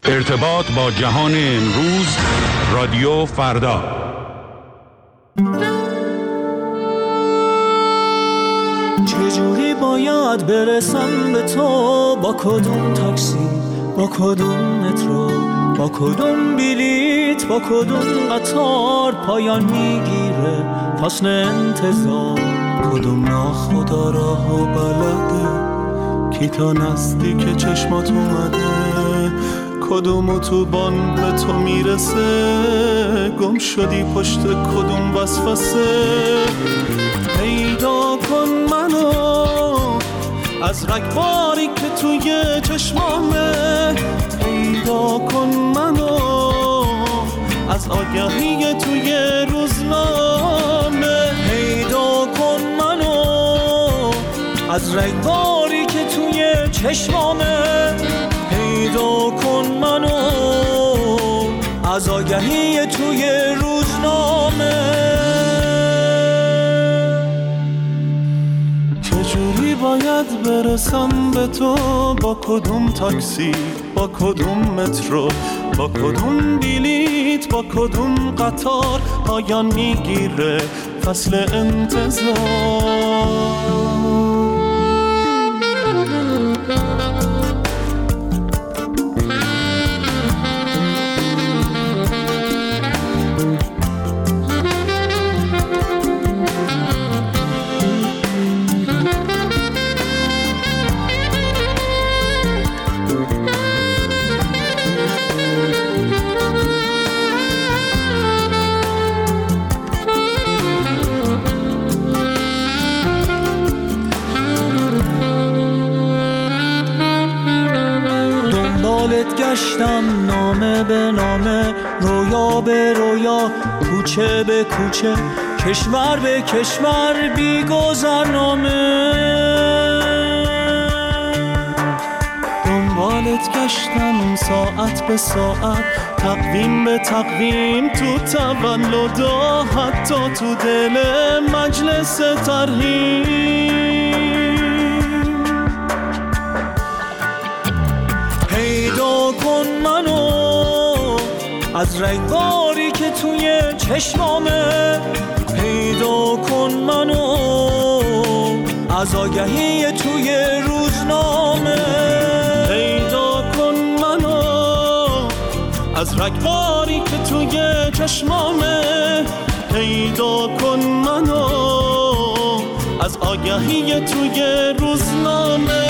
ارتباط با جهان امروز، رادیو فردا. چجوری باید برسم به تو؟ با کدوم تاکسی، با کدوم مترو، با کدوم بلیت، با کدوم قطار پایان میگیره فصل انتظار؟ کدوم ناخدا راهو بلده کی تا نزدیک چشمات اومده؟ کدوم اتوبان به تو میرسه؟ گم شدی پشت کدوم وسوسه؟ پیدا کن منو از رگباری که توی چشمامه، پیدا کن منو از آگهی توی روزنامه، پیدا کن منو از رگباری که توی چشمامه، پیدا کن منو از آگهی توی روزنامه. چجوری باید برسم به تو؟ با کدوم تاکسی، با کدوم مترو، با کدوم بلیت، با کدوم قطار پایان میگیره فصل انتظار؟ گشتم نامه به نامه، رویا به رویا، کوچه به کوچه، کشور به کشور، بی گذرنامه. دنبالت گشتم ساعت به ساعت، تقویم به تقویم، تو تولدا، حتی تو دل مجلس ترحیم. پیدا کن منو از رگباری که توی چشمامه، پیدا کن منو از آگهی توی روزنامه، پیدا کن منو از رگباری که توی چشمامه، پیدا کن منو از آگهی توی روزنامه.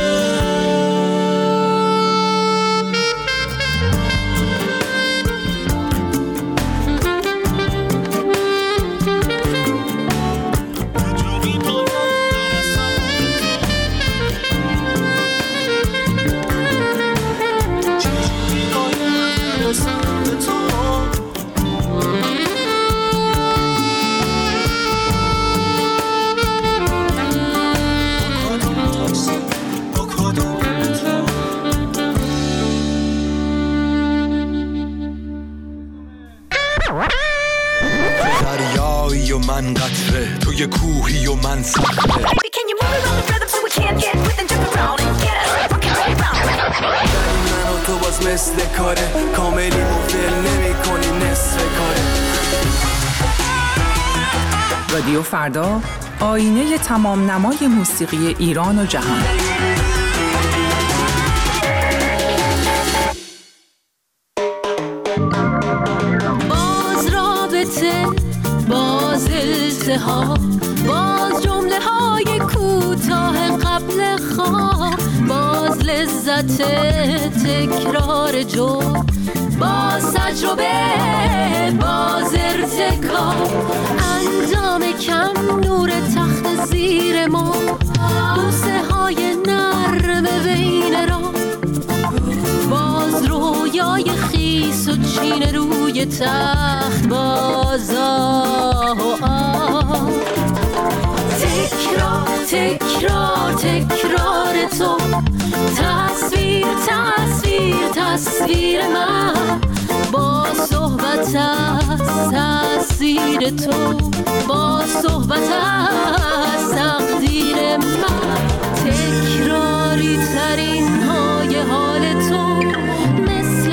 دریایی و من قطره، توی کوهی و من صخره. من و تو باز مثل کاره، کاملی مفل نمی کنی نصف کاره. رادیو فردا، آینه تمام نمای موسیقی ایران و جهان. باز رابطه، باز التهاب، باز جمله های کوتاه قبل خواب، باز لذت تکرار جرم، باز تجربه، باز ارتکاب، انجام کم، نور تخت زیر ما، بوسه های نرم بین را، باز رویای خیس و چین روی تخت، باز آه و آه، تکرار تکرار تکرار تو، تصویر تصویر تصویر من، با صحبت از تأثیر تو، با صحبت از تقدیر من، تکراری ترین های حال تو، مثل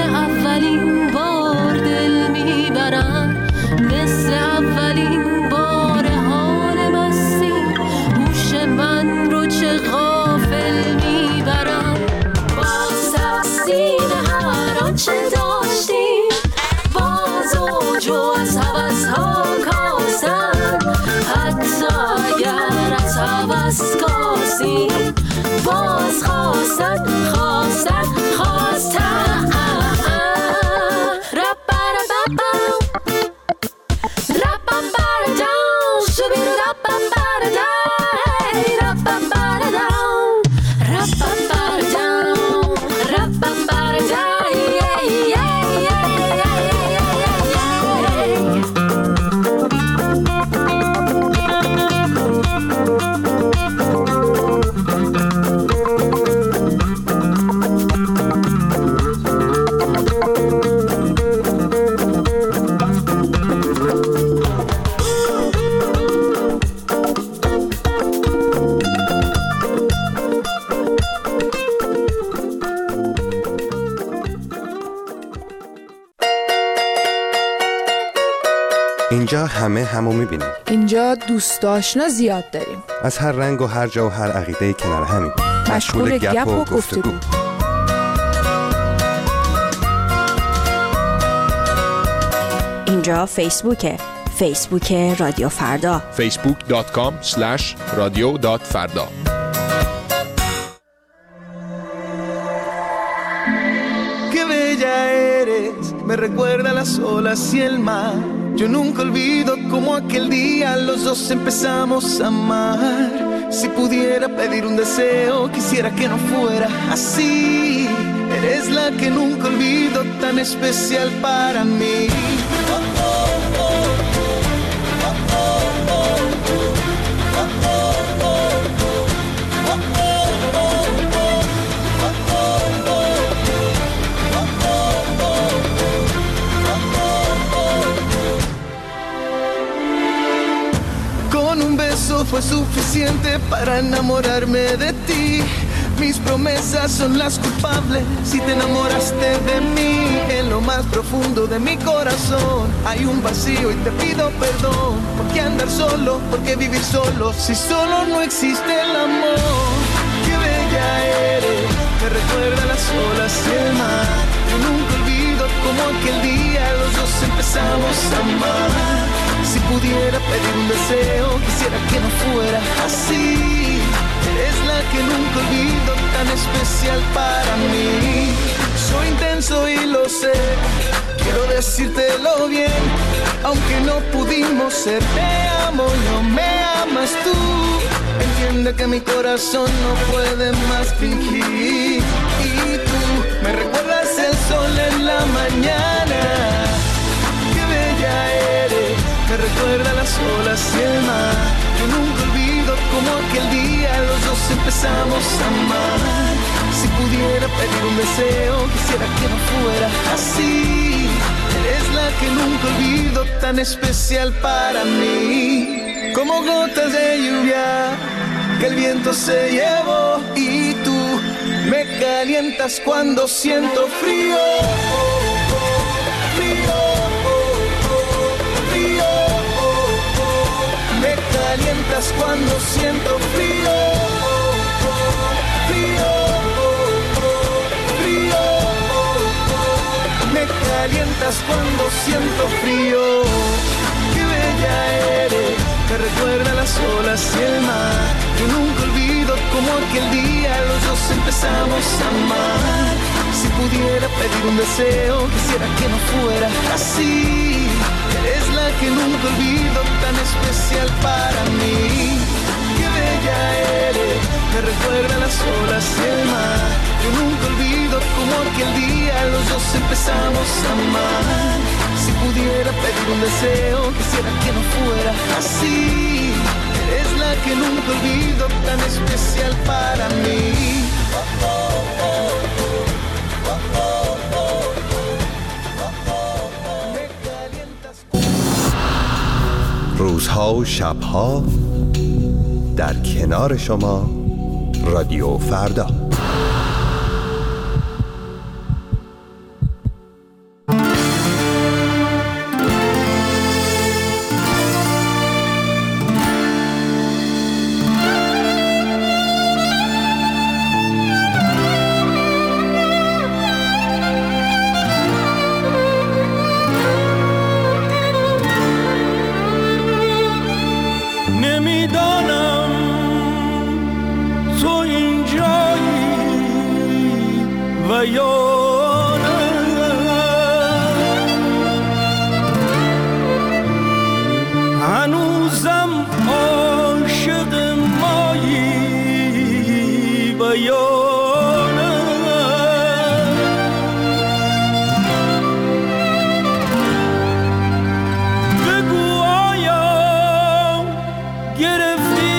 باز خواستن خواستن خواستن اینجا همه همو میبینیم. اینجا دوست آشنا زیاد داریم. از هر رنگ و هر جا و هر عقیده کنار همیم. مشغول گپ و گفتگو. اینجا فیسبوک رادیو فردا. facebook.com/radio.farda. Qué bella eres, me recuerda las olas y el mar. Yo nunca olvido cómo aquel día los dos empezamos a amar. Si pudiera pedir un deseo, quisiera que no fuera así. Eres la que nunca olvido, tan especial para mí. Fue suficiente para enamorarme de ti. Mis promesas son las culpables si te enamoraste de mí. En lo más profundo de mi corazón hay un vacío y te pido perdón. ¿Por qué andar solo? ¿Por qué vivir solo? Si solo no existe el amor. Qué bella eres, me recuerda las olas y el mar. Yo nunca olvido cómo aquel día los dos empezamos a amar. Si pudiera pedir un deseo, quisiera que no fuera así. Eres la que nunca olvido, tan especial para mí. Soy intenso y lo sé, quiero decírtelo bien. Aunque no pudimos ser, te amo, no me amas tú. Entiende que mi corazón no puede más fingir. Y tú me recuerdas el sol en la mañana. Qué bella eres, me recuerda las olas y el mar. Yo nunca olvido cómo aquel día los dos empezamos a amar. Si pudiera pedir un deseo, quisiera que no fuera así. Eres la que nunca olvido, tan especial para mí. Como gotas de lluvia que el viento se llevó. Y tú me calientas cuando siento frío. Me calientas cuando siento frío, frío, frío. Me calientas cuando siento frío. Qué bella eres, me recuerda las olas y el mar. Yo nunca olvido cómo aquel día los dos empezamos a amar. Si pudiera pedir un deseo, quisiera que no fuera así. Eres la que nunca olvido, tan especial para mí. Qué bella eres, me recuerda las olas y el mar. Yo nunca olvido cómo aquel día los dos empezamos a amar. Si pudiera pedir un deseo, quisiera que no fuera así. Eres la que nunca olvido, tan especial para mí. روزها و شبها در کنار شما رادیو فردا. نمیدانم تو اینجا یا نه. هنوزم عاشق مایی و یا نه. بگو آیا گرفتی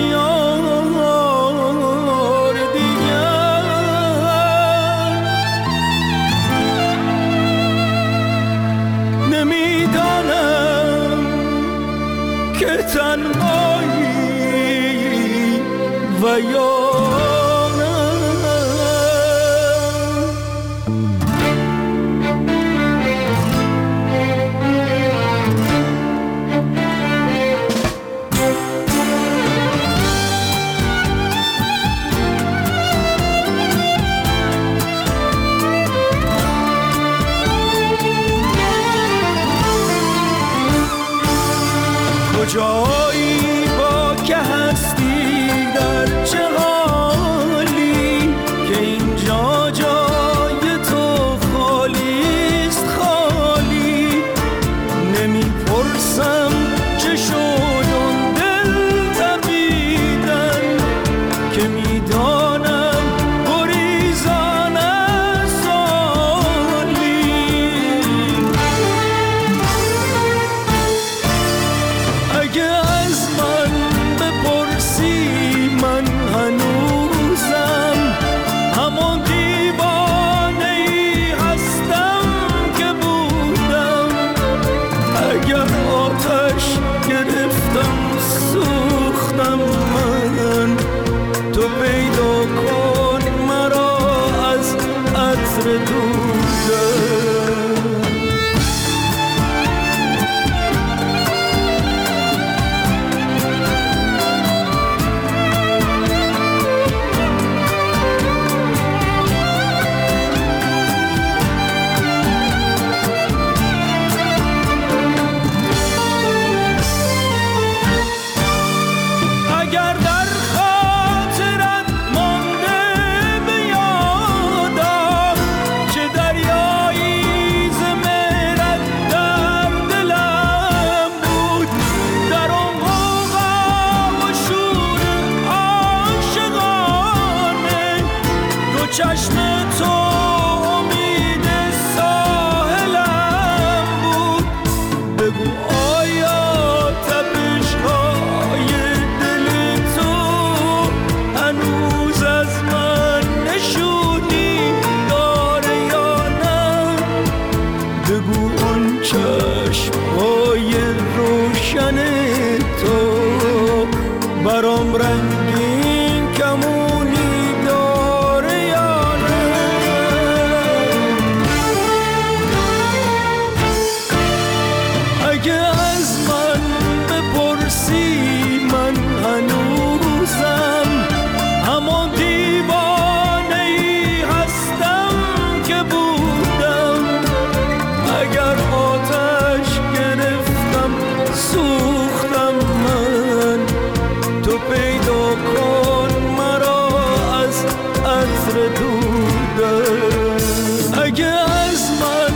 یار دیگر؟ نمیدانم که تنهایی و یا کجایی با که هستی، در چه حالی که اینجا جای تو خالیست خالی. نمیپرسم چه شد اون دل تپیدن که میدانم گریزان از سالی. اگه از من بپرسی من هنوزم همون دیوانه ای هستم که بودم. اگر آتش گرفتم سوختم من، تو پیدا کن مرا از عطر دودم. اگر در خاطرت مانده به یادم چه دریایی ز مهرت در دلم بود، در آن غوغا و شور عاشقانه دو چشم تو امید ساحلم بود. بگو آیا تپش‌های دل تو هنوز از من نشونی داره یا نه؟ بگو اون چشم‌های روشن تو برام رنگین کمونی داره یا نه؟ اگه از من بپرسی من هنوزم همون دیوانه ای هستم که بودم. اگر آتش گرفتم سوختم من، تو پیدا کن مرا از عطر دودم. اگه از من